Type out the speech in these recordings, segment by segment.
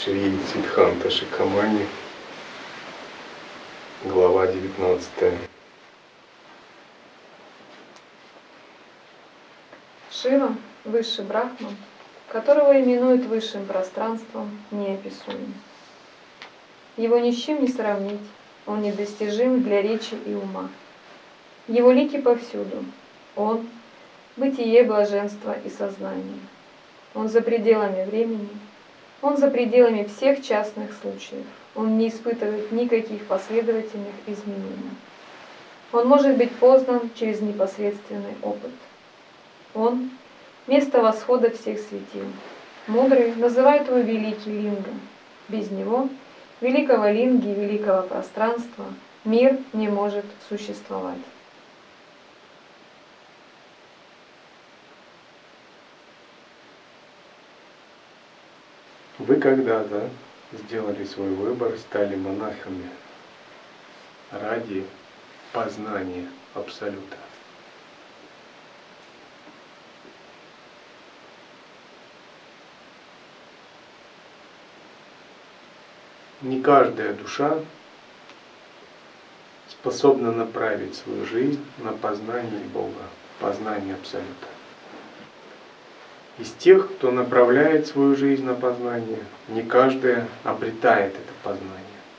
Шри Сиддханта Шикхамани, глава 19. Шива, высший Брахман, которого именуют высшим пространством, неописуем. Его ни с чем не сравнить, он недостижим для речи и ума. Его лики повсюду, он — бытие, блаженство и сознание. Он за пределами времени, он за пределами всех частных случаев, он не испытывает никаких последовательных изменений. Он может быть познан через непосредственный опыт. Он — место восхода всех светил. Мудрые называют его великий линга. Без него, великого линги, великого пространства, мир не может существовать. Вы когда-то сделали свой выбор, стали монахами ради познания Абсолюта. Не каждая душа способна направить свою жизнь на познание Бога, познание Абсолюта. Из тех, кто направляет свою жизнь на познание, не каждая обретает это познание.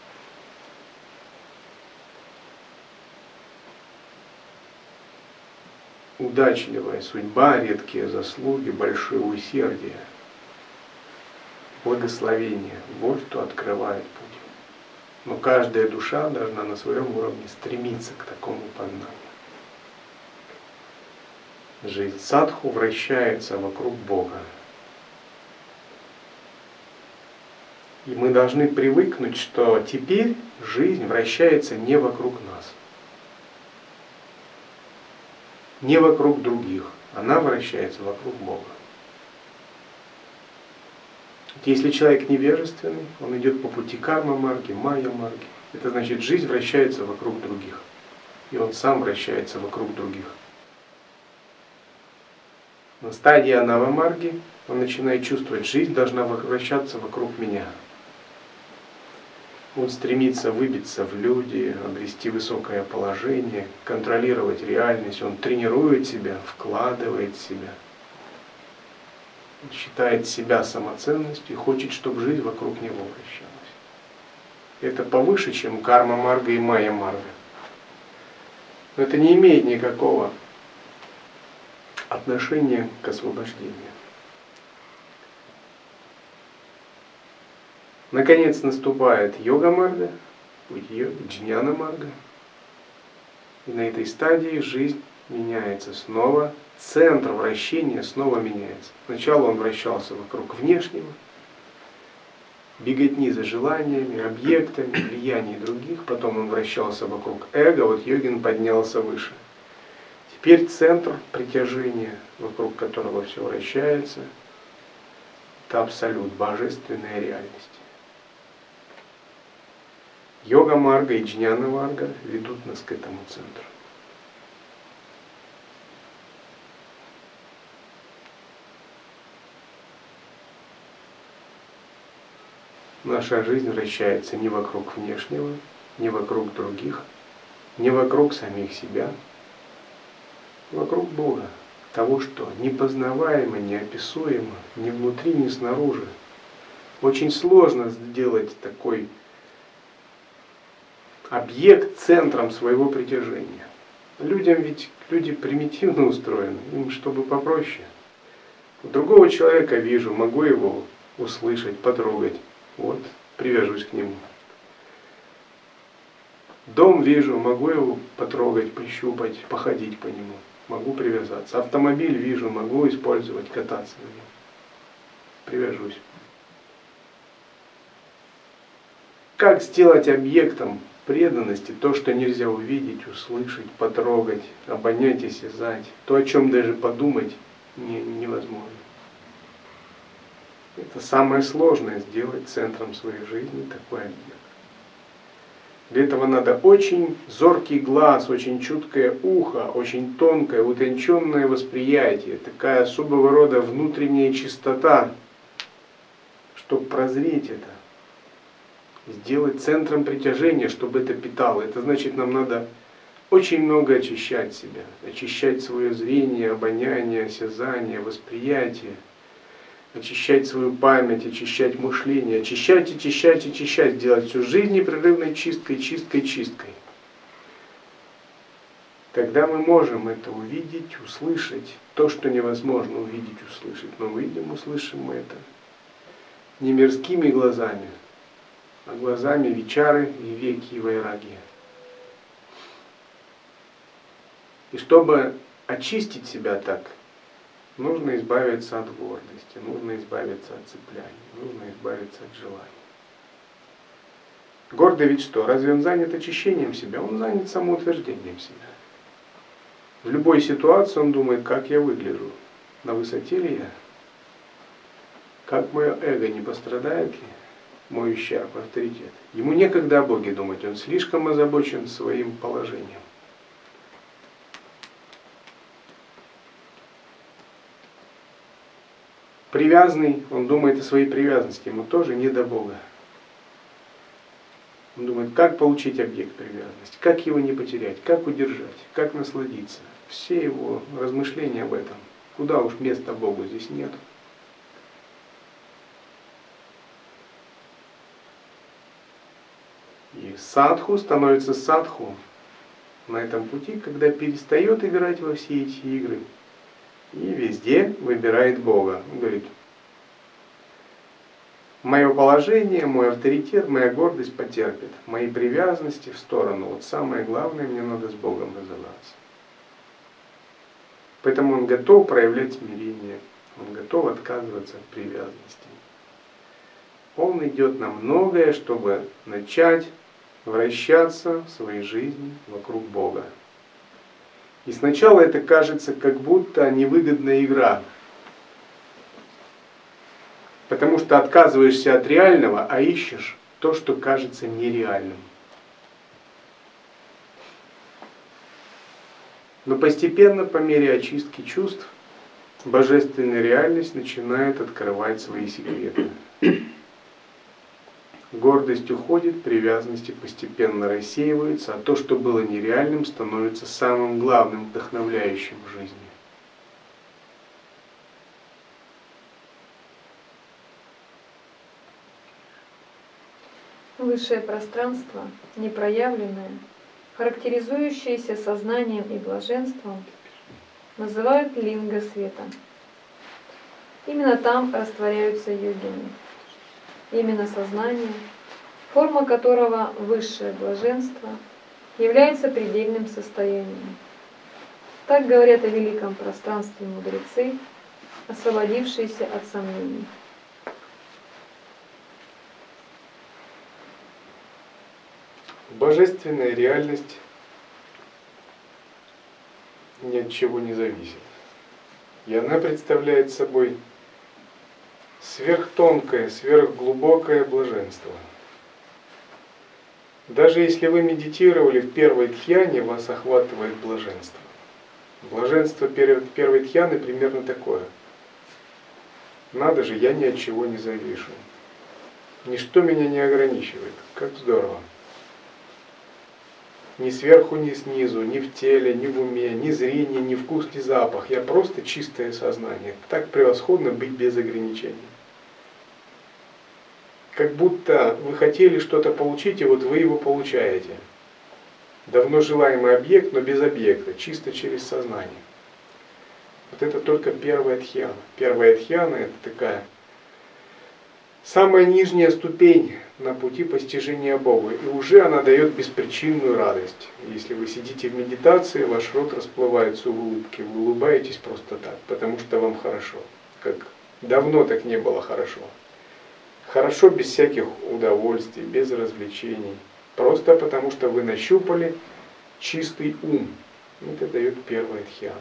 Удачливая судьба, редкие заслуги, большое усердие, благословение — вот что открывает путь. Но каждая душа должна на своем уровне стремиться к такому познанию. Жизнь садху вращается вокруг Бога. И мы должны привыкнуть, что теперь жизнь вращается не вокруг нас, не вокруг других, она вращается вокруг Бога. Если человек невежественный, он идет по пути карма-марги, майя-марги, это значит, жизнь вращается вокруг других, и он сам вращается вокруг других. На стадии анава-марги он начинает чувствовать, жизнь должна вращаться вокруг меня. Он стремится выбиться в люди, обрести высокое положение, контролировать реальность. Он тренирует себя, вкладывает себя. Он считает себя самоценностью и хочет, чтобы жизнь вокруг него вращалась. Это повыше, чем карма-марга и майя-марга. Но это не имеет никакого отношение к освобождению. Наконец наступает йога-марга, путь йоги, джняна-марга. И на этой стадии жизнь меняется снова, центр вращения снова меняется. Сначала он вращался вокруг внешнего, беготни за желаниями, объектами, влияний других, потом он вращался вокруг эго, вот йогин поднялся выше. Теперь центр притяжения, вокруг которого все вращается, это абсолют, божественная реальность. Йога-марга и джняна-марга ведут нас к этому центру. Наша жизнь вращается не вокруг внешнего, не вокруг других, не вокруг самих себя, вокруг Бога, того, что непознаваемо, неописуемо, ни внутри, ни снаружи. Очень сложно сделать такой объект центром своего притяжения. Людям ведь люди примитивно устроены, им чтобы попроще. Другого человека вижу, могу его услышать, потрогать, вот, привяжусь к нему. Дом вижу, могу его потрогать, пощупать, походить по нему. Могу привязаться. Автомобиль вижу, могу использовать, кататься на нем. Привяжусь. Как сделать объектом преданности то, что нельзя увидеть, услышать, потрогать, обонять и осязать, то, о чем даже подумать невозможно. Это самое сложное — сделать центром своей жизни такой объект. Для этого надо очень зоркий глаз, очень чуткое ухо, очень тонкое, утонченное восприятие, такая особого рода внутренняя чистота, чтобы прозреть это, сделать центром притяжения, чтобы это питало. Это значит, нам надо очень много очищать себя, очищать свое зрение, обоняние, осязание, восприятие, очищать свою память, очищать мышление, очищать, очищать, очищать, делать всю жизнь непрерывной чисткой, чисткой, чисткой. Тогда мы можем это увидеть, услышать, то, что невозможно увидеть, услышать. Но увидим, услышим мы это не мирскими глазами, а глазами вичары и веки и вайраги. И чтобы очистить себя так, нужно избавиться от гордости, нужно избавиться от цепляния, нужно избавиться от желаний. Гордый ведь что? Разве он занят очищением себя? Он занят самоутверждением себя. В любой ситуации он думает, как я выгляжу, на высоте ли я, как мое эго не пострадает ли, мой ущерб, авторитет. Ему некогда о Боге думать, он слишком озабочен своим положением. Привязанный, он думает о своей привязанности, ему тоже не до Бога. Он думает, как получить объект привязанности, как его не потерять, как удержать, как насладиться. Все его размышления об этом. Куда уж места Богу здесь нет. И садху становится садху на этом пути, когда перестает играть во все эти игры. И везде выбирает Бога. Он говорит, мое положение, мой авторитет, моя гордость потерпит. Мои привязанности в сторону. Вот самое главное, мне надо с Богом разобраться. Поэтому он готов проявлять смирение. Он готов отказываться от привязанности. Он идет на многое, чтобы начать вращаться в своей жизни вокруг Бога. И сначала это кажется как будто невыгодная игра. Потому что отказываешься от реального, а ищешь то, что кажется нереальным. Но постепенно, по мере очистки чувств, божественная реальность начинает открывать свои секреты. Гордость уходит, привязанности постепенно рассеиваются, а то, что было нереальным, становится самым главным, вдохновляющим в жизни. Высшее пространство, непроявленное, характеризующееся сознанием и блаженством, называют линга света. Именно там растворяются йогины. Именно сознание, форма которого высшее блаженство, является предельным состоянием. Так говорят о великом пространстве мудрецы, освободившиеся от сомнений. Божественная реальность ни от чего не зависит. И она представляет собой сверхтонкое, сверхглубокое блаженство. Даже если вы медитировали в первой дхьяне, вас охватывает блаженство. Блаженство первой дхьяны примерно такое. Надо же, я ни от чего не завишу. Ничто меня не ограничивает. Как здорово. Ни сверху, ни снизу, ни в теле, ни в уме, ни зрение, ни вкус, ни запах. Я просто чистое сознание. Так превосходно быть без ограничений. Как будто вы хотели что-то получить, и вот вы его получаете. Давно желаемый объект, но без объекта, чисто через сознание. Вот это только первая дхьяна. Первая дхьяна — это такая самая нижняя ступень на пути постижения Бога. И уже она дает беспричинную радость. Если вы сидите в медитации, ваш рот расплывается в улыбке, вы улыбаетесь просто так, потому что вам хорошо. Как давно так не было хорошо. Хорошо без всяких удовольствий, без развлечений. Просто потому что вы нащупали чистый ум. Это дает первая дхьяна.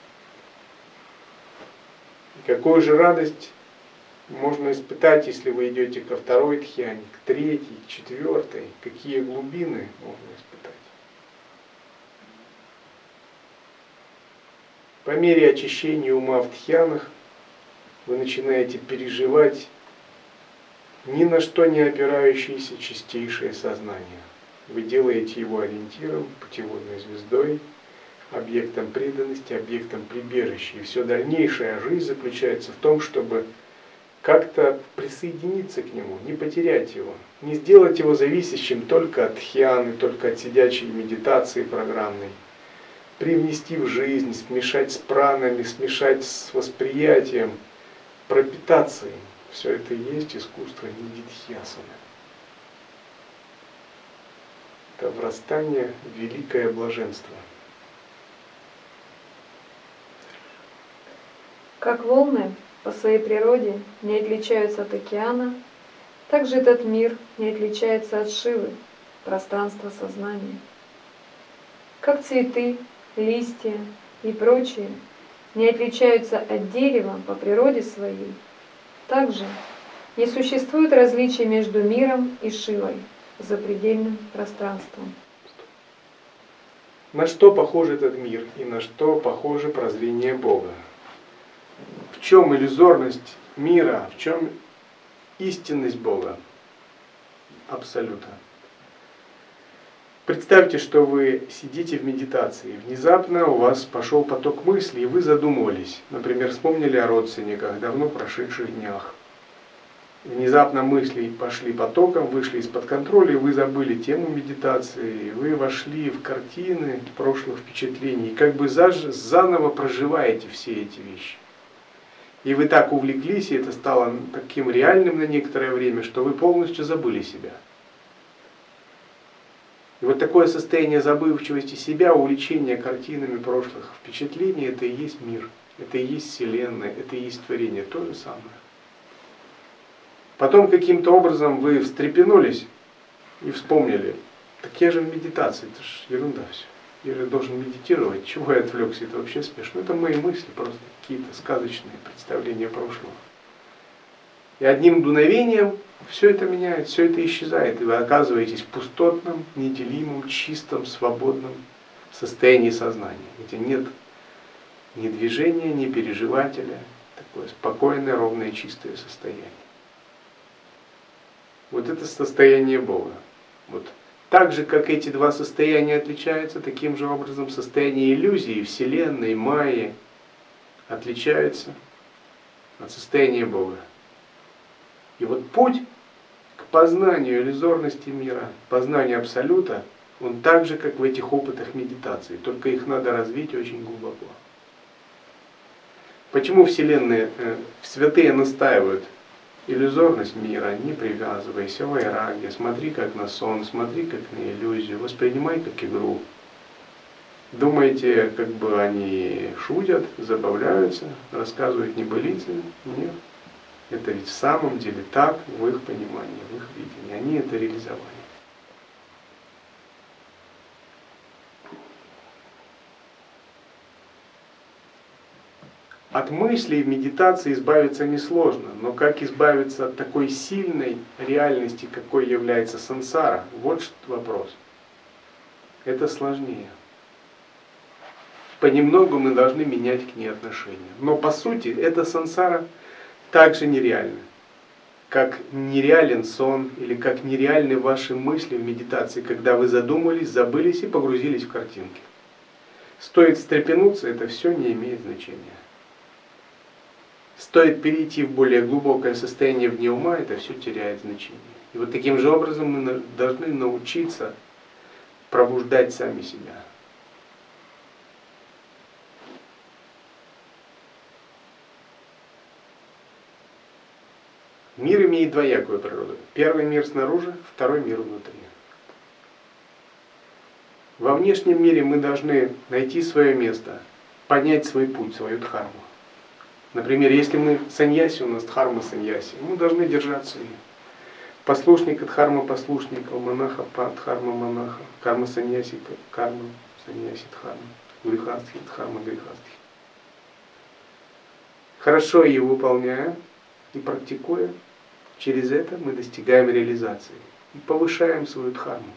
И какую же радость можно испытать, если вы идете ко второй дхьяне, к третьей, к четвертой? Какие глубины можно испытать? По мере очищения ума в дхьянах вы начинаете переживать ни на что не опирающееся чистейшее сознание. Вы делаете его ориентиром, путеводной звездой, объектом преданности, объектом прибежища. И все дальнейшая жизнь заключается в том, чтобы как-то присоединиться к нему, не потерять его, не сделать его зависящим только от дхьяны, только от сидячей медитации программной, привнести в жизнь, смешать с пранами, смешать с восприятием, пропитаться им. Все это и есть искусство нидидхьясаны. Это врастание в великое блаженство. Как волны по своей природе не отличаются от океана, так же этот мир не отличается от Шивы, пространства сознания. Как цветы, листья и прочее не отличаются от дерева по природе своей, так же не существует различия между миром и Шивой, запредельным пространством. На что похож этот мир и на что похоже прозрение Бога? В чем иллюзорность мира, в чем истинность Бога? Абсолютно. Представьте, что вы сидите в медитации, внезапно у вас пошел поток мыслей, и вы задумывались. Например, вспомнили о родственниках, давно прошедших днях. Внезапно мысли пошли потоком, вышли из-под контроля, и вы забыли тему медитации, и вы вошли в картины прошлых впечатлений, и как бы заново проживаете все эти вещи. И вы так увлеклись, и это стало таким реальным на некоторое время, что вы полностью забыли себя. И вот такое состояние забывчивости себя, увлечения картинами прошлых впечатлений, это и есть мир, это и есть Вселенная, это и есть творение, то же самое. Потом каким-то образом вы встрепенулись и вспомнили, так я же в медитации, это же ерунда все. Я же должен медитировать, чего я отвлекся, это вообще смешно. Это мои мысли, просто какие-то сказочные представления прошлого. И одним дуновением все это меняется, все это исчезает, и вы оказываетесь в пустотном, неделимом, чистом, свободном состоянии сознания, где нет ни движения, ни переживателя, такое спокойное, ровное, чистое состояние. Вот это состояние Бога. Вот. Так же, как эти два состояния отличаются, таким же образом состояние иллюзии, Вселенной, Майи отличается от состояния Бога. И вот путь к познанию иллюзорности мира, познанию Абсолюта, он так же, как в этих опытах медитации, только их надо развить очень глубоко. Почему Вселенные, святые настаивают? Иллюзорность мира, не привязывайся, вайрагья, смотри как на сон, смотри как на иллюзию, воспринимай как игру. Думаете, как бы они шутят, забавляются, рассказывают небылицы? Нет. Это ведь в самом деле так, в их понимании, в их видении. Они это реализовали. От мыслей в медитации избавиться несложно, но как избавиться от такой сильной реальности, какой является сансара, вот вопрос. Это сложнее. Понемногу мы должны менять к ней отношения. Но по сути, эта сансара также нереальна, как нереален сон или как нереальны ваши мысли в медитации, когда вы задумались, забылись и погрузились в картинки. Стоит встрепенуться, это все не имеет значения. Стоит перейти в более глубокое состояние вне ума, это все теряет значение. И вот таким же образом мы должны научиться пробуждать сами себя. Мир имеет двоякую природу. Первый мир снаружи, второй мир внутри. Во внешнем мире мы должны найти свое место, понять свой путь, свою дхарму. Например, если мы саньяси, у нас дхарма саньяси, мы должны держаться ее. Послушника дхарма послушника, монаха дхарма монаха, карма саньяси, карма саньяси дхарма, грихастхи дхарма грихастхи. Хорошо ее выполняя и практикуя, через это мы достигаем реализации и повышаем свою дхарму.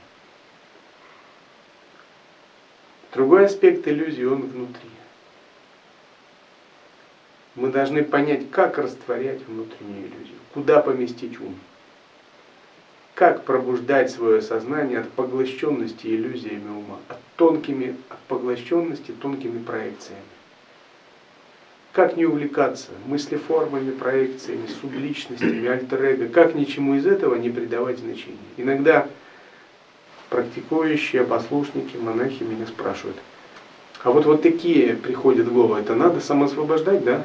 Другой аспект иллюзии, он внутри. Мы должны понять, как растворять внутреннюю иллюзию, куда поместить ум. как пробуждать свое сознание от поглощенности иллюзиями ума, от поглощенности тонкими проекциями. Как не увлекаться мыслеформами, проекциями, субличностями, альтер-эго, как ничему из этого не придавать значения. Иногда практикующие, послушники, монахи меня спрашивают, а вот такие приходят в голову, это надо самоосвобождать, да?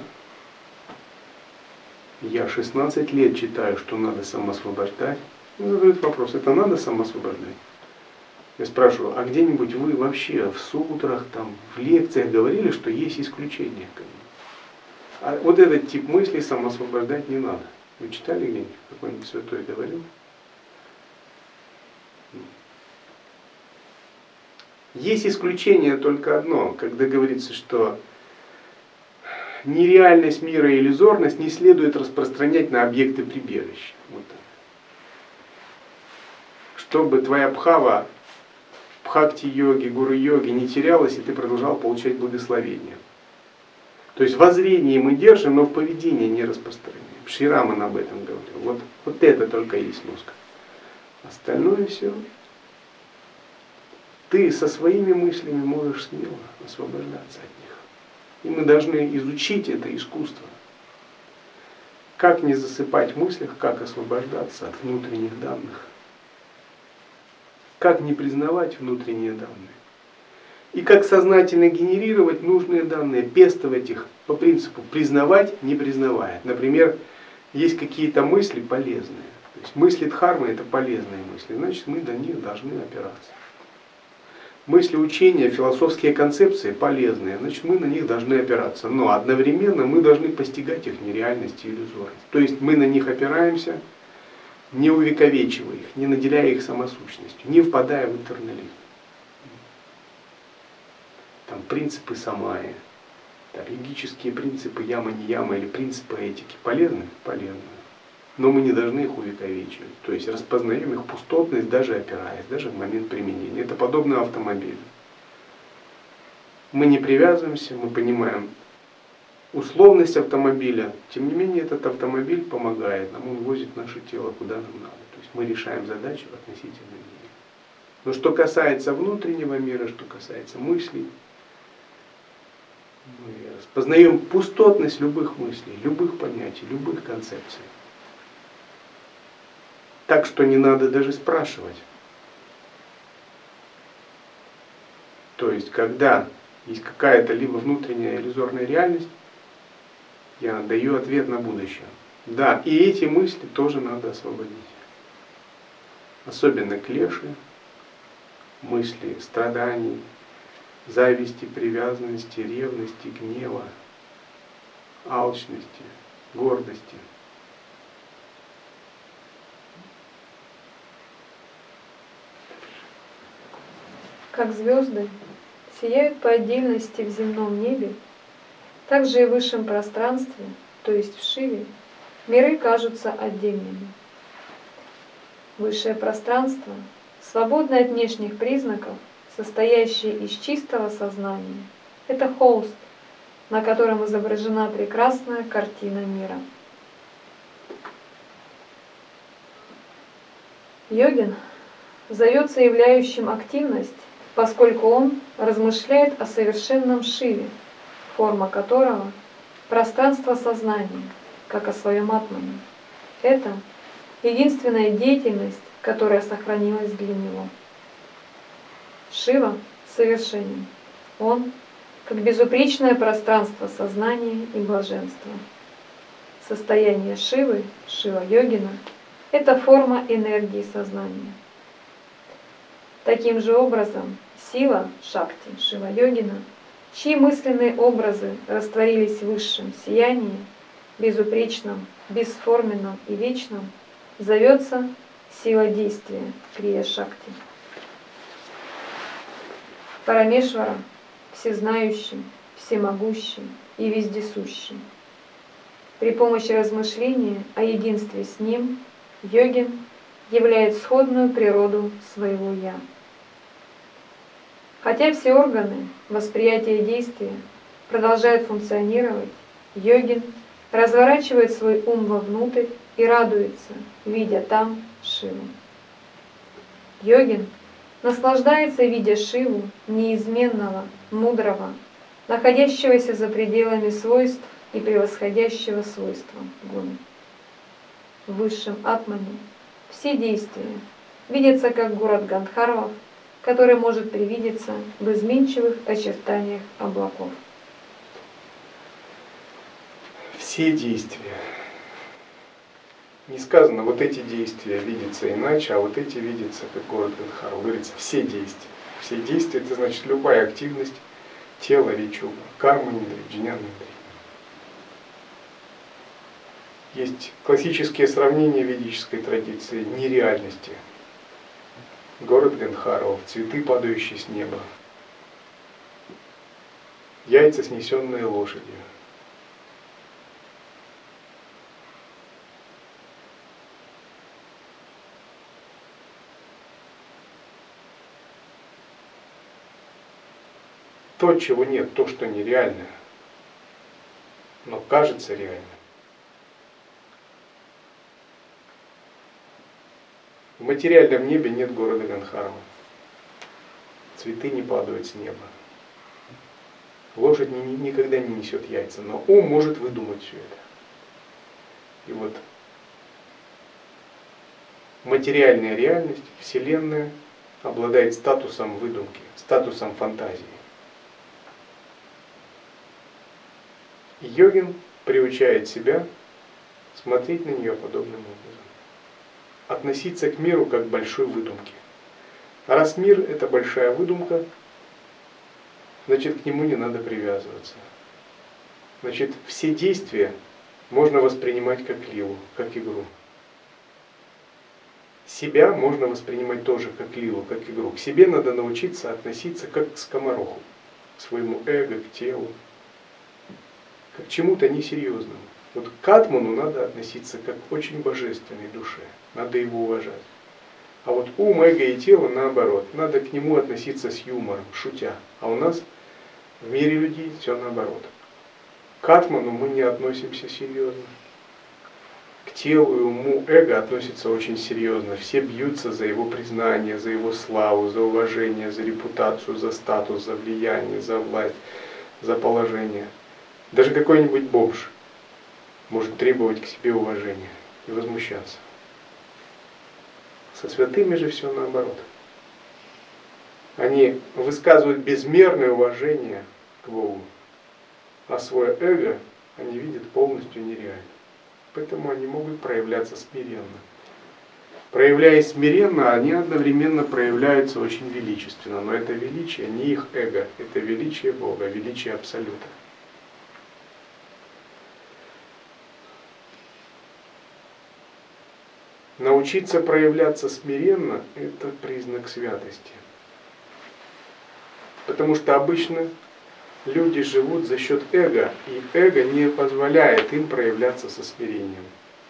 Я 16 лет читаю, что надо самоосвобождать. Задают вопрос, это надо самоосвобождать? Я спрашиваю, а где-нибудь вы вообще в сутрах, там, в лекциях говорили, что есть исключения? А вот этот тип мыслей самоосвобождать не надо. Вы читали где-нибудь? Какой-нибудь святой говорил? Есть исключение только одно, когда говорится, что нереальность мира и иллюзорность не следует распространять на объекты прибежища. Вот так. Чтобы твоя бхава, бхакти-йоги, гуру-йоги не терялась, и ты продолжал получать благословение. То есть воззрение мы держим, но в поведении не распространяем. Шри Раман об этом говорил. Вот это только есть мозг. Остальное все. Ты со своими мыслями можешь смело освобождаться от них. И мы должны изучить это искусство. Как не засыпать в мыслях, как освобождаться от внутренних данных. Как не признавать внутренние данные. И как сознательно генерировать нужные данные, пестовать их по принципу признавать, не признавая. Например, есть какие-то мысли полезные. То есть мысли дхармы это полезные мысли, значит мы до них должны опираться. Мысли учения, философские концепции полезные, значит мы на них должны опираться. Но одновременно мы должны постигать их нереальность и иллюзорность. То есть мы на них опираемся, не увековечивая их, не наделяя их самосущностью, не впадая в интернализм. Там принципы самаи, йогические принципы яма-не-яма или принципы этики полезны? Полезны. Но мы не должны их увековечивать. То есть распознаем их пустотность, даже опираясь, даже в момент применения. Это подобно автомобилю. Мы не привязываемся, мы понимаем условность автомобиля. Тем не менее, этот автомобиль помогает нам, он возит наше тело куда нам надо. То есть мы решаем задачи относительно мира. Но что касается внутреннего мира, что касается мыслей, мы распознаем пустотность любых мыслей, любых понятий, любых концепций. Так что не надо даже спрашивать. То есть, когда есть какая-то либо внутренняя иллюзорная реальность, я даю ответ на будущее. Да, и эти мысли тоже надо освободить. Особенно клеши, мысли страданий, зависти, привязанности, ревности, гнева, алчности, гордости. Как звезды сияют по отдельности в земном небе, так же и в высшем пространстве, то есть в Шиве, миры кажутся отдельными. Высшее пространство, свободное от внешних признаков, состоящее из чистого сознания, это холст, на котором изображена прекрасная картина мира. Йогин зовется являющим активность, поскольку он размышляет о совершенном Шиве, форма которого – пространство сознания, как о своем атмане. Это единственная деятельность, которая сохранилась для него. Шива совершенен. Он как безупречное пространство сознания и блаженства. Состояние Шивы, Шива-йогина – это форма энергии сознания. Таким же образом, сила Шакти Шива-йогина, чьи мысленные образы растворились в высшем сиянии, безупречном, бесформенном и вечном, зовется сила действия Крия-шакти. Парамешвара всезнающим, всемогущим и вездесущим. При помощи размышления о единстве с Ним йогин являет сходную природу своего «я». Хотя все органы восприятия действия продолжают функционировать, йогин разворачивает свой ум вовнутрь и радуется, видя там Шиву. Йогин наслаждается, видя Шиву, неизменного, мудрого, находящегося за пределами свойств и превосходящего свойства гуны. В высшем атмане все действия видятся как город Гандхарвов, который может привидеться в изменчивых очертаниях облаков. Все действия. Не сказано, вот эти действия видятся иначе, а вот эти видятся как город Гандхарва. Говорится, все действия. Все действия, это значит любая активность тела, речи, ума. Карма индри, джняна индри. Есть классические сравнения ведической традиции нереальности. Город Гандхаров, цветы, падающие с неба, яйца, снесенные лошадью. То, чего нет, то, что нереально, но кажется реальным. В материальном небе нет города Гандхарва. Цветы не падают с неба. Лошадь никогда не несет яйца, но ум может выдумать все это. И вот материальная реальность, Вселенная, обладает статусом выдумки, статусом фантазии. И йогин приучает себя смотреть на нее подобным образом. Относиться к миру как к большой выдумке. А раз мир – это большая выдумка, значит, к нему не надо привязываться. Значит, все действия можно воспринимать как лилу, как игру. Себя можно воспринимать тоже как лилу, как игру. К себе надо научиться относиться как к скомороху, к своему эго, к телу, как к чему-то несерьезному. Вот к атману надо относиться как к очень божественной душе, надо его уважать. А вот ум, эго и тело наоборот, надо к нему относиться с юмором, шутя. А у нас в мире людей все наоборот. К атману мы не относимся серьезно. К телу и уму эго относится очень серьезно. Все бьются за его признание, за его славу, за уважение, за репутацию, за статус, за влияние, за власть, за положение. Даже какой-нибудь бомж может требовать к себе уважения и возмущаться. Со святыми же все наоборот. Они высказывают безмерное уважение к Богу, а свое эго они видят полностью нереально. Поэтому они могут проявляться смиренно. Проявляясь смиренно, они одновременно проявляются очень величественно. Но это величие не их эго, это величие Бога, величие Абсолюта. Научиться проявляться смиренно – это признак святости. Потому что обычно люди живут за счет эго, и эго не позволяет им проявляться со смирением.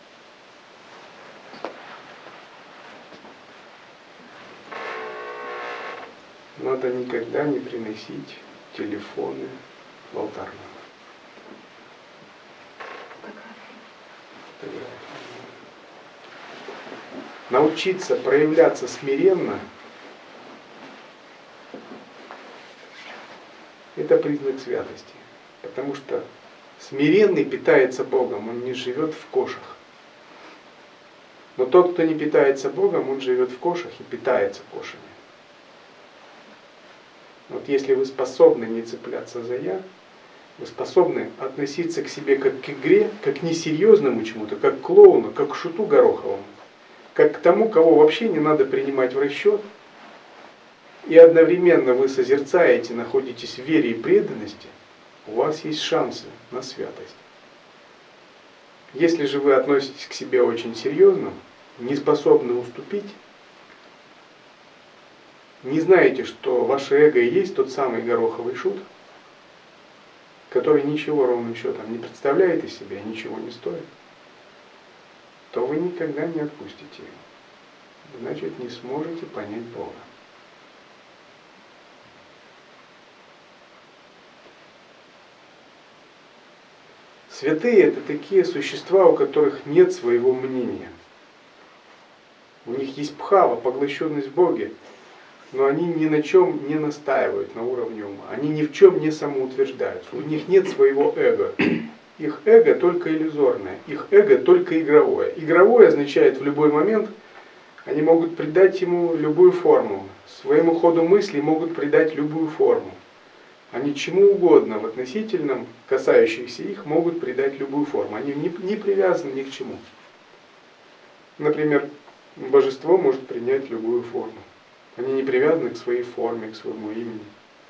Надо никогда не приносить телефоны в алтарь. Научиться проявляться смиренно – это признак святости. Потому что смиренный питается Богом, он не живет в кошах. Но тот, кто не питается Богом, он живет в кошах и питается кошами. Вот если вы способны не цепляться за «я», вы способны относиться к себе как к игре, как к несерьезному чему-то, как к клоуну, как к шуту гороховому, как к тому, кого вообще не надо принимать в расчет, и одновременно вы созерцаете, находитесь в вере и преданности, у вас есть шансы на святость. Если же вы относитесь к себе очень серьезно, не способны уступить, не знаете, что ваше эго и есть тот самый гороховый шут, который ничего ровным счетом не представляет из себя, ничего не стоит, то вы никогда не отпустите его. Значит, не сможете понять Бога. Святые – это такие существа, у которых нет своего мнения. У них есть пхава, поглощенность в Боге, но они ни на чем не настаивают на уровне ума. Они ни в чем не самоутверждаются. У них нет своего эго. Их эго только иллюзорное, их эго только игровое. Игровое означает в любой момент они могут придать ему любую форму. Своему ходу мысли могут придать любую форму. Они чему угодно в относительном, касающихся их, могут придать любую форму. Они не привязаны ни к чему. Например, божество может принять любую форму. Они не привязаны к своей форме, к своему имени.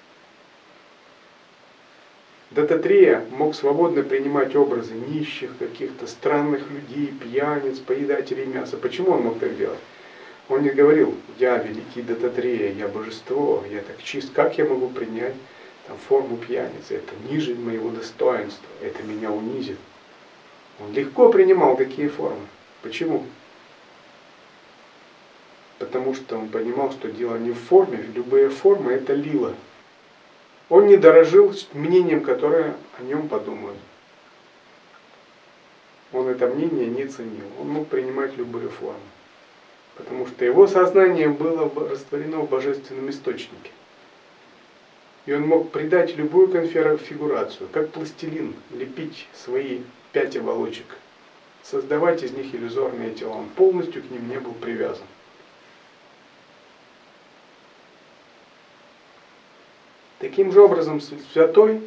Дататрея мог свободно принимать образы нищих, каких-то странных людей, пьяниц, поедателей мяса. Почему он мог так делать? Он не говорил: я великий Дататрея, я божество, я так чист, как я могу принять там, форму пьяницы? Это ниже моего достоинства, это меня унизит. Он легко принимал такие формы. Почему? Потому что он понимал, что дело не в форме, любые формы это лила. Он не дорожил мнением, которое о нем подумают. Он это мнение не ценил. Он мог принимать любые формы. Потому что его сознание было растворено в божественном источнике. И он мог придать любую конфигурацию, как пластилин, лепить свои 5 оболочек, создавать из них иллюзорные тела. Он полностью к ним не был привязан. Таким же образом, святой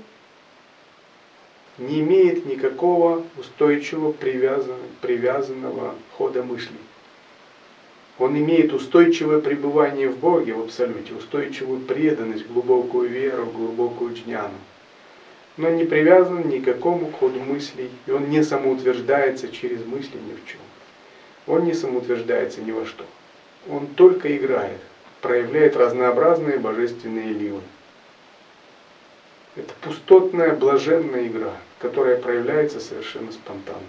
не имеет никакого устойчивого привязанного хода мыслей. Он имеет устойчивое пребывание в Боге, в Абсолюте, устойчивую преданность, глубокую веру, глубокую джняну. Но не привязан ни к какому ходу мыслей, и он не самоутверждается через мысли ни в чем. Он не самоутверждается ни во что. Он только играет, проявляет разнообразные божественные лилы. Это пустотная, блаженная игра, которая проявляется совершенно спонтанно.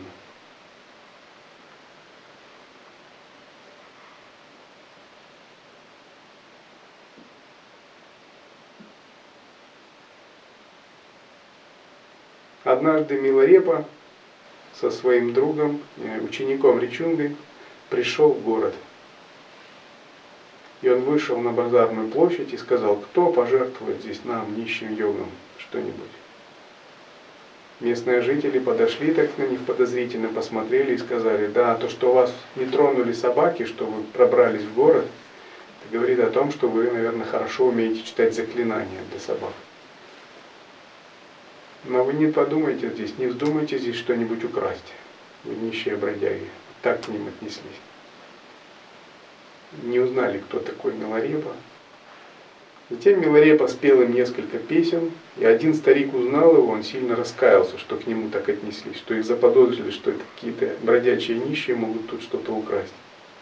Однажды Миларепа со своим другом, учеником Ричунгой, пришел в город. И он вышел на базарную площадь и сказал: кто пожертвует здесь нам, нищим йогам, что-нибудь? Местные жители подошли так на них подозрительно, посмотрели и сказали: да, то, что вас не тронули собаки, что вы пробрались в город, это говорит о том, что вы, наверное, хорошо умеете читать заклинания для собак. Но вы не подумайте здесь, не вздумайте здесь что-нибудь украсть. Вы нищие бродяги. Так к ним отнеслись. Не узнали, кто такой Миларепа. Затем Миларепа спел им несколько песен, и один старик узнал его, он сильно раскаялся, что к нему так отнеслись, что их заподозрили, что это какие-то бродячие нищие могут тут что-то украсть.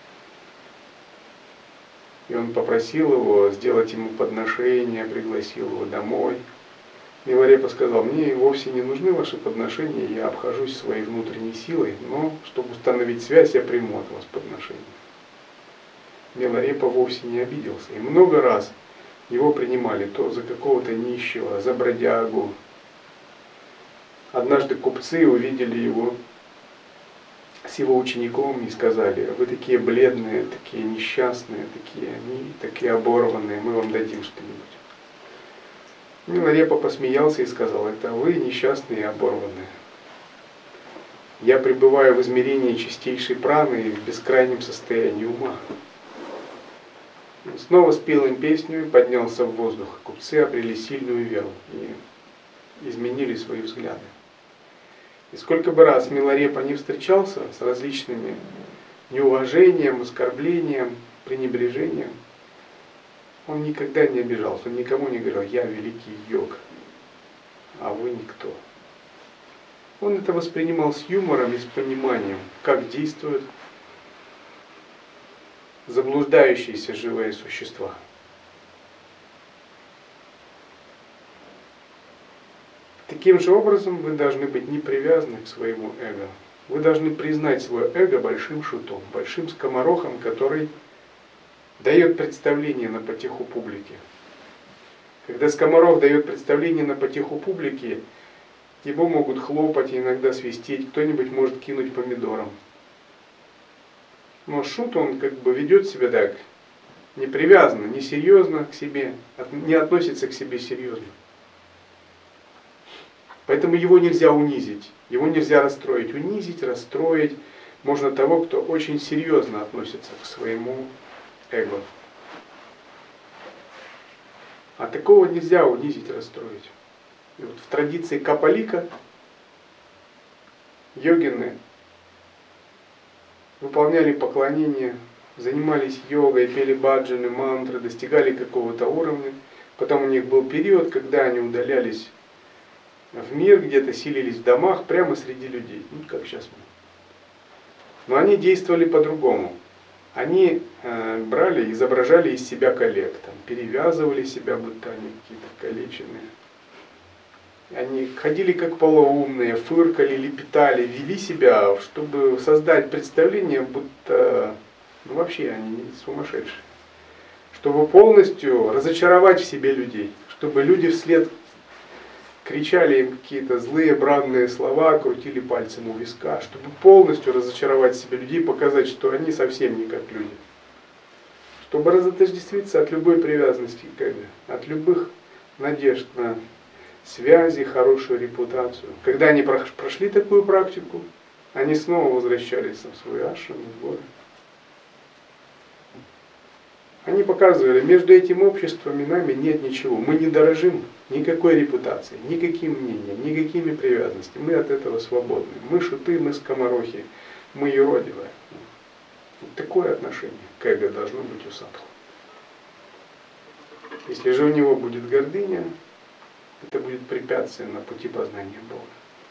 И он попросил его сделать ему подношение, пригласил его домой. Миларепа сказал: мне вовсе не нужны ваши подношения, я обхожусь своей внутренней силой, но чтобы установить связь, я приму от вас подношение. Миларепа вовсе не обиделся, и много раз его принимали то за какого-то нищего, за бродягу. Однажды купцы увидели его с его учеником и сказали: вы такие бледные, такие несчастные, такие оборванные, мы вам дадим что-нибудь. Миларепа посмеялся и сказал: это вы несчастные и оборванные. Я пребываю в измерении чистейшей праны и в бескрайнем состоянии ума. Он снова спел им песню и поднялся в воздух. Купцы обрели сильную веру и изменили свои взгляды. И сколько бы раз Миларепа не встречался с различными неуважением, оскорблением, пренебрежением, он никогда не обижался, он никому не говорил: я великий йог, а вы никто. Он это воспринимал с юмором и с пониманием, как действуют заблуждающиеся живые существа. Таким же образом вы должны быть не привязаны к своему эго. Вы должны признать свое эго большим шутом, большим скоморохом, который дает представление на потеху публики. Когда скоморох дает представление на потеху публики, его могут хлопать и иногда свистеть, кто-нибудь может кинуть помидором. Но шут, он как бы ведет себя так, непривязанно, несерьезно к себе, не относится к себе серьезно. Поэтому его нельзя унизить, его нельзя расстроить. Унизить, расстроить можно того, кто очень серьезно относится к своему эго. А такого нельзя унизить, расстроить. И вот в традиции Капалика йогины выполняли поклонение, занимались йогой, пели баджаны, мантры, достигали какого-то уровня. Потом у них был период, когда они удалялись в мир, где-то селились в домах, прямо среди людей, ну как сейчас мы. Но они действовали по-другому. Они брали, изображали из себя коллег, там, перевязывали себя, будто они какие-то калеченные. Они ходили как полоумные, фыркали, лепетали, вели себя, чтобы создать представление, будто вообще они не сумасшедшие. Чтобы полностью разочаровать в себе людей, чтобы люди вслед кричали им какие-то злые, бранные слова, крутили пальцем у виска, чтобы полностью разочаровать в себе людей, показать, что они совсем не как люди. Чтобы разотождествиться от любой привязанности к эго, от любых надежд на связи, хорошую репутацию. Когда они прошли такую практику, они снова возвращались в свой ашрам, в горы. Они показывали, между этим обществом и нами нет ничего. Мы не дорожим никакой репутацией, никаким мнением, никакими привязанностями. Мы от этого свободны. Мы шуты, мы скоморохи, мы юродивые. Вот такое отношение к эго должно быть у садху. Если же у него будет гордыня, это будет препятствием на пути познания Бога.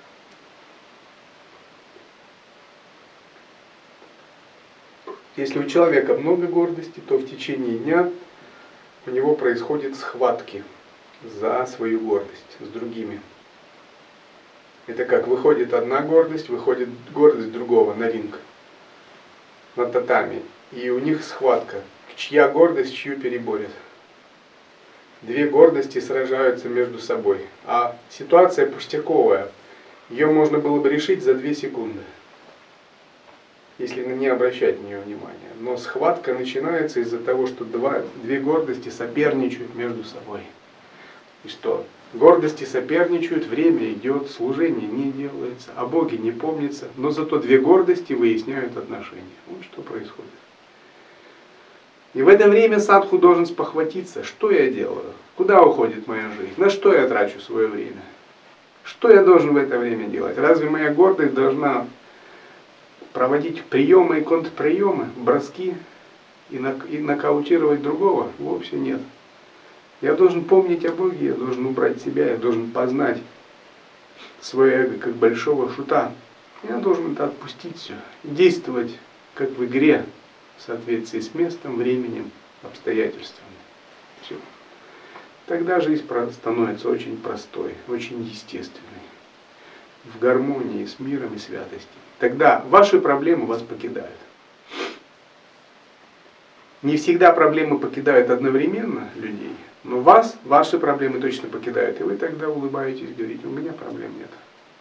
Если у человека много гордости, то в течение дня у него происходят схватки за свою гордость с другими. Это как выходит одна гордость, выходит гордость другого на ринг, на татами. И у них схватка, чья гордость чью переборет. Две гордости сражаются между собой. А ситуация пустяковая. Ее можно было бы решить за 2 секунды, если не обращать на нее внимания. Но схватка начинается из-за того, что две гордости соперничают между собой. И что? Гордости соперничают, время идет, служение не делается, о Боге не помнится, но зато две гордости выясняют отношения. Вот что происходит. И в это время садху должен спохватиться, что я делаю, куда уходит моя жизнь, на что я трачу свое время, что я должен в это время делать. Разве моя гордость должна проводить приемы и контрприемы, броски и нокаутировать другого? Вовсе нет. Я должен помнить о Боге, я должен убрать себя, я должен познать свое эго как большого шута. Я должен это отпустить все и действовать как в игре, в соответствии с местом, временем, обстоятельствами. Все. Тогда жизнь становится очень простой, очень естественной, в гармонии с миром и святостью. Тогда ваши проблемы вас покидают. Не всегда проблемы покидают одновременно людей, но вас, ваши проблемы точно покидают. И вы тогда улыбаетесь, говорите, у меня проблем нет.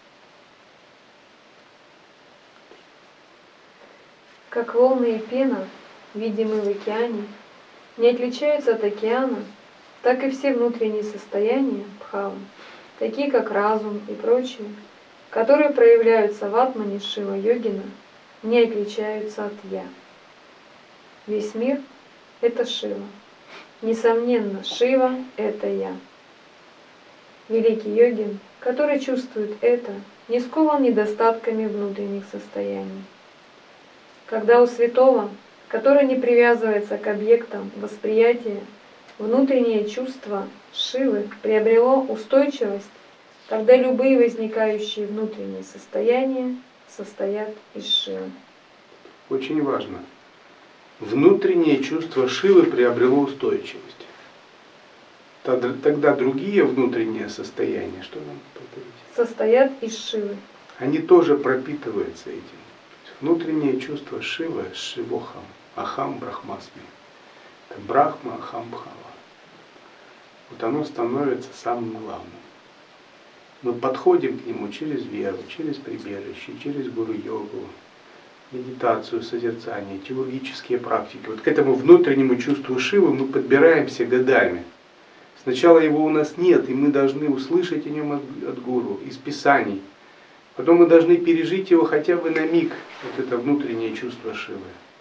Как волны и пена, видимые в океане, не отличаются от океана, так и все внутренние состояния бхавы, такие как разум и прочие, которые проявляются в атмане Шива-йогина, не отличаются от «я». Весь мир — это Шива. Несомненно, Шива — это «я». Великий йогин, который чувствует это, не скован недостатками внутренних состояний. Когда у святого, который не привязывается к объектам восприятия, внутреннее чувство Шивы приобрело устойчивость, тогда любые возникающие внутренние состояния состоят из Шивы. Очень важно. Внутреннее чувство Шивы приобрело устойчивость. Тогда другие внутренние состояния, что нам повторить? Состоят из Шивы. Они тоже пропитываются этим. Внутреннее чувство Шивы, Шивохам, Ахам Брахмасми. Это Брахма Ахам Бхава. Вот оно становится самым главным. Мы подходим к нему через веру, через прибежище, через гуру-йогу, медитацию, созерцание, теологические практики. Вот к этому внутреннему чувству Шивы мы подбираемся годами. Сначала его у нас нет, и мы должны услышать о нем от гуру, из писаний. Потом мы должны пережить его хотя бы на миг, вот это внутреннее чувство Шивы.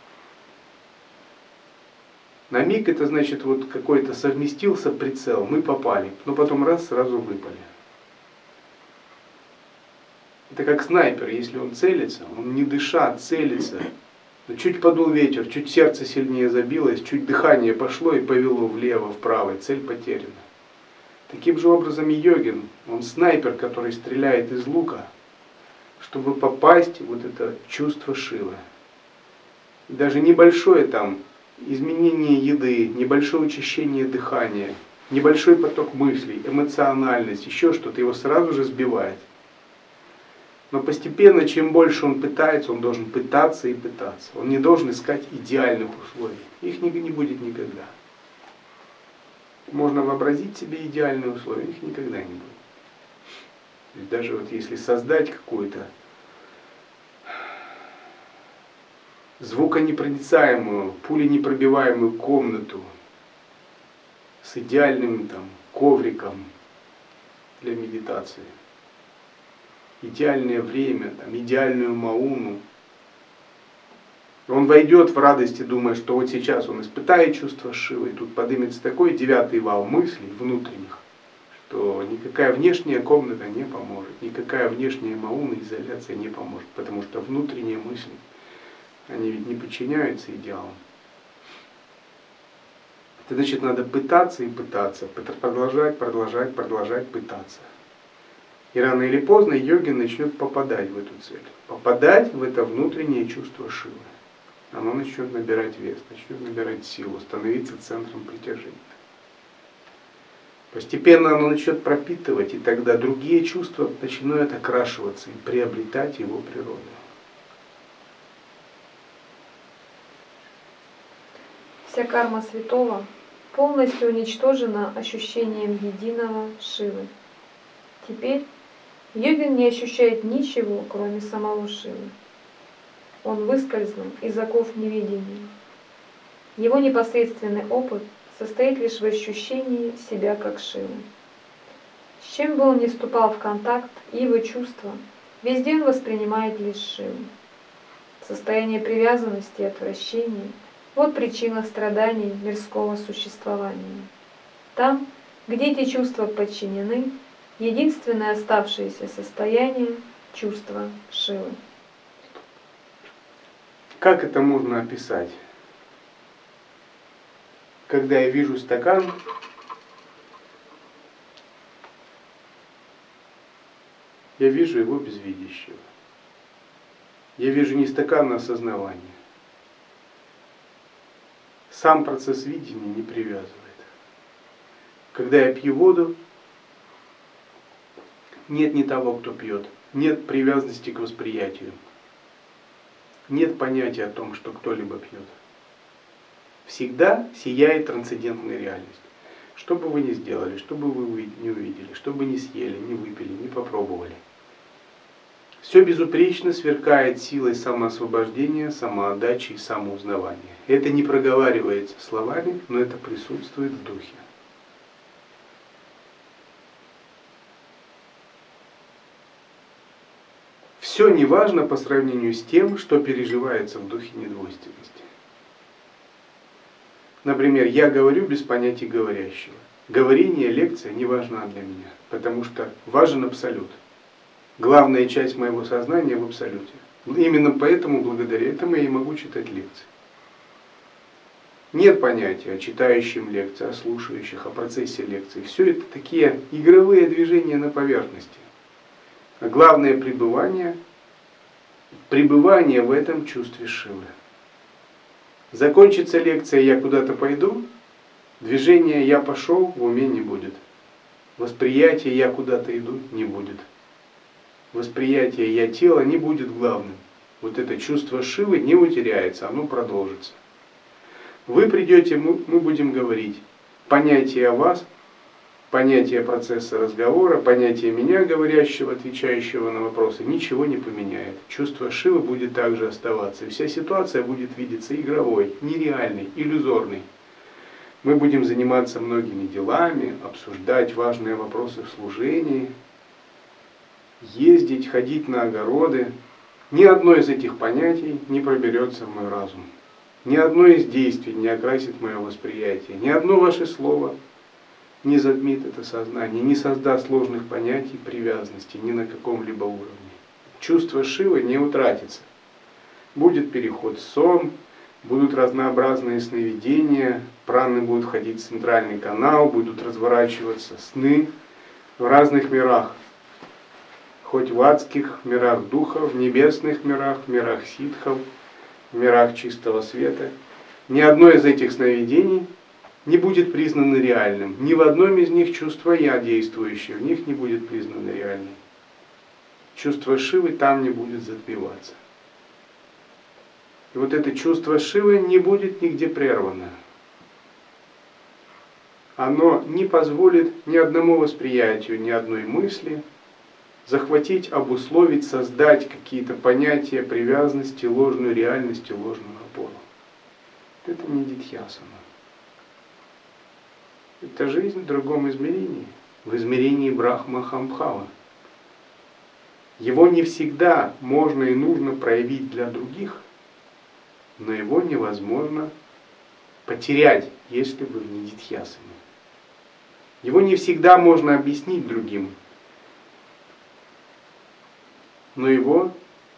На миг это значит, вот какой-то совместился прицел, мы попали, но потом раз, сразу выпали. Это как снайпер, если он целится, он не дыша, целится. Но чуть подул ветер, чуть сердце сильнее забилось, чуть дыхание пошло и повело влево, вправо, и цель потеряна. Таким же образом и йогин, он снайпер, который стреляет из лука, чтобы попасть в вот это чувство Шивы. И даже небольшое там изменение еды, небольшое учащение дыхания, небольшой поток мыслей, эмоциональность, еще что-то его сразу же сбивает. Но постепенно, чем больше он пытается, он должен пытаться и пытаться. Он не должен искать идеальных условий. Их не будет никогда. Можно вообразить себе идеальные условия, их никогда не будет. То есть даже вот если создать какую-то звуконепроницаемую, пуленепробиваемую комнату с идеальным там ковриком для медитации, идеальное время, там, идеальную мауну. Он войдет в радости, думая, что вот сейчас он испытает чувство Шивы, и тут поднимется такой 9-й вал мыслей внутренних, что никакая внешняя комната не поможет, никакая внешняя мауна, изоляция не поможет, потому что внутренние мысли, они ведь не подчиняются идеалам. Это значит, надо пытаться и пытаться, продолжать пытаться. И рано или поздно йогин начнет попадать в эту цель. Попадать в это внутреннее чувство Шивы. Оно начнет набирать вес, начнет набирать силу, становиться центром притяжения. Постепенно оно начнет пропитывать, и тогда другие чувства начинают окрашиваться и приобретать его природу. Вся карма святого полностью уничтожена ощущением единого Шивы. Теперь йогин не ощущает ничего, кроме самого Шивы. Он выскользнул из оков невидения. Его непосредственный опыт состоит лишь в ощущении себя как Шивы. С чем бы он ни вступал в контакт, его чувства, везде он воспринимает лишь Шиву. Состояние привязанности и отвращения – вот причина страданий мирского существования. Там, где эти чувства подчинены, единственное оставшееся состояние – чувство Шивы. Как это можно описать? Когда я вижу стакан, я вижу его без видящего. Я вижу не стакан, а осознавание. Сам процесс видения не привязывает. Когда я пью воду, нет ни того, кто пьет, нет привязанности к восприятию. Нет понятия о том, что кто-либо пьет. Всегда сияет трансцендентная реальность. Что бы вы ни сделали, что бы вы не увидели, что бы ни съели, не выпили, не попробовали. Все безупречно сверкает силой самоосвобождения, самоотдачи и самоузнавания. Это не проговаривается словами, но это присутствует в духе. Все неважно по сравнению с тем, что переживается в духе недвойственности. Например, я говорю без понятия говорящего. Говорение, лекция не важна для меня, потому что важен абсолют. Главная часть моего сознания в абсолюте. Именно поэтому, благодаря этому я и могу читать лекции. Нет понятия о читающем лекции, о слушающих, о процессе лекции. Все это такие игровые движения на поверхности. А главное пребывание в этом чувстве Шивы. Закончится лекция, я куда-то пойду, движения «я пошел» в уме не будет. Восприятие «я куда-то иду» не будет. Восприятие «я тело» не будет главным. Вот это чувство Шивы не утеряется, оно продолжится. Вы придете, мы будем говорить. Понятие о вас понятие процесса разговора, понятие меня, говорящего, отвечающего на вопросы, ничего не поменяет. Чувство Шивы будет также оставаться. И вся ситуация будет видеться игровой, нереальной, иллюзорной. Мы будем заниматься многими делами, обсуждать важные вопросы в служении, ездить, ходить на огороды. Ни одно из этих понятий не проберется в мой разум. Ни одно из действий не окрасит мое восприятие. Ни одно ваше слово не затмит это сознание, не создаст сложных понятий привязанности ни на каком-либо уровне. Чувство Шивы не утратится. Будет переход в сон, будут разнообразные сновидения, праны будут ходить в центральный канал, будут разворачиваться сны в разных мирах. Хоть в адских мирах духов, в небесных мирах, в мирах ситхов, в мирах чистого света. Ни одно из этих сновидений не будет признано реальным. Ни в одном из них чувство «я», действующее в них, не будет признано реальным. Чувство Шивы там не будет затмеваться. И вот это чувство Шивы не будет нигде прервано. Оно не позволит ни одному восприятию, ни одной мысли захватить, обусловить, создать какие-то понятия, привязанности, ложную реальность и ложную опору. Это не Ниддхьясана. Это жизнь в другом измерении, в измерении Брахма-Хамбхава. Его не всегда можно и нужно проявить для других, но его невозможно потерять, если вы в Ниддхьясане. Его не всегда можно объяснить другим, но его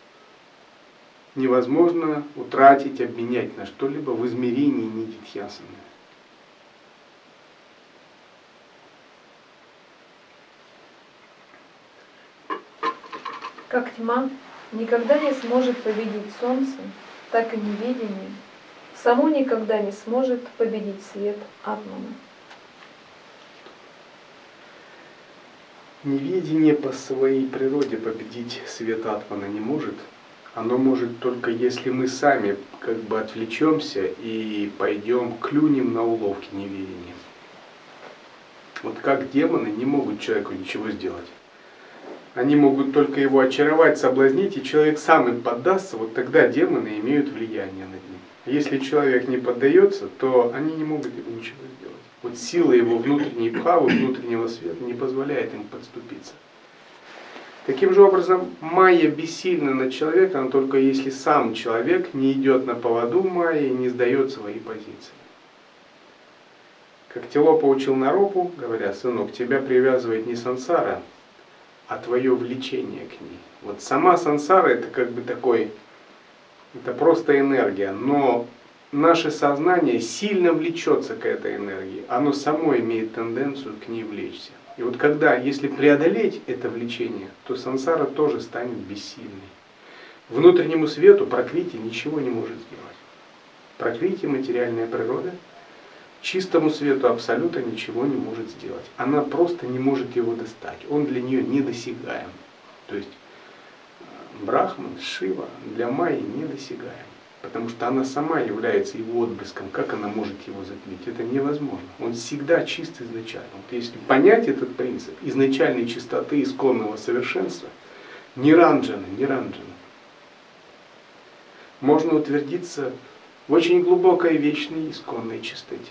невозможно утратить, обменять на что-либо в измерении Ниддхьясаны. Как тьма никогда не сможет победить солнце, так и неведение само никогда не сможет победить свет Атмана. Неведение по своей природе победить свет Атмана не может. Оно может только если мы сами как бы отвлечемся и пойдем, клюнем на уловки неведения. Вот как демоны не могут человеку ничего сделать. Они могут только его очаровать, соблазнить, и человек сам им поддастся, вот тогда демоны имеют влияние над ним. Если человек не поддается, то они не могут ему ничего сделать. Вот сила его внутренней бхавы, внутреннего света не позволяет им подступиться. Таким же образом, майя бессильна над человеком, но только если сам человек не идет на поводу майи и не сдает свои позиции. Как Тилопа учил Наропу, говоря: сынок, тебя привязывает не сансара, а твое влечение к ней. Вот сама сансара это как бы такой, это просто энергия, но наше сознание сильно влечется к этой энергии, оно само имеет тенденцию к ней влечься. И вот когда, если преодолеть это влечение, то сансара тоже станет бессильной. Внутреннему свету пракрити ничего не может сделать. Пракрити, материальная природа, чистому свету абсолюта ничего не может сделать. Она просто не может его достать. Он для нее недосягаем. То есть Брахман, Шива для майи недосягаем. Потому что она сама является его отблеском. Как она может его затмить? Это невозможно. Он всегда чист изначально. Вот если понять этот принцип изначальной чистоты, исконного совершенства, ниранджана, можно утвердиться в очень глубокой, вечной, исконной чистоте.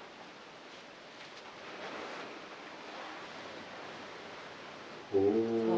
Все.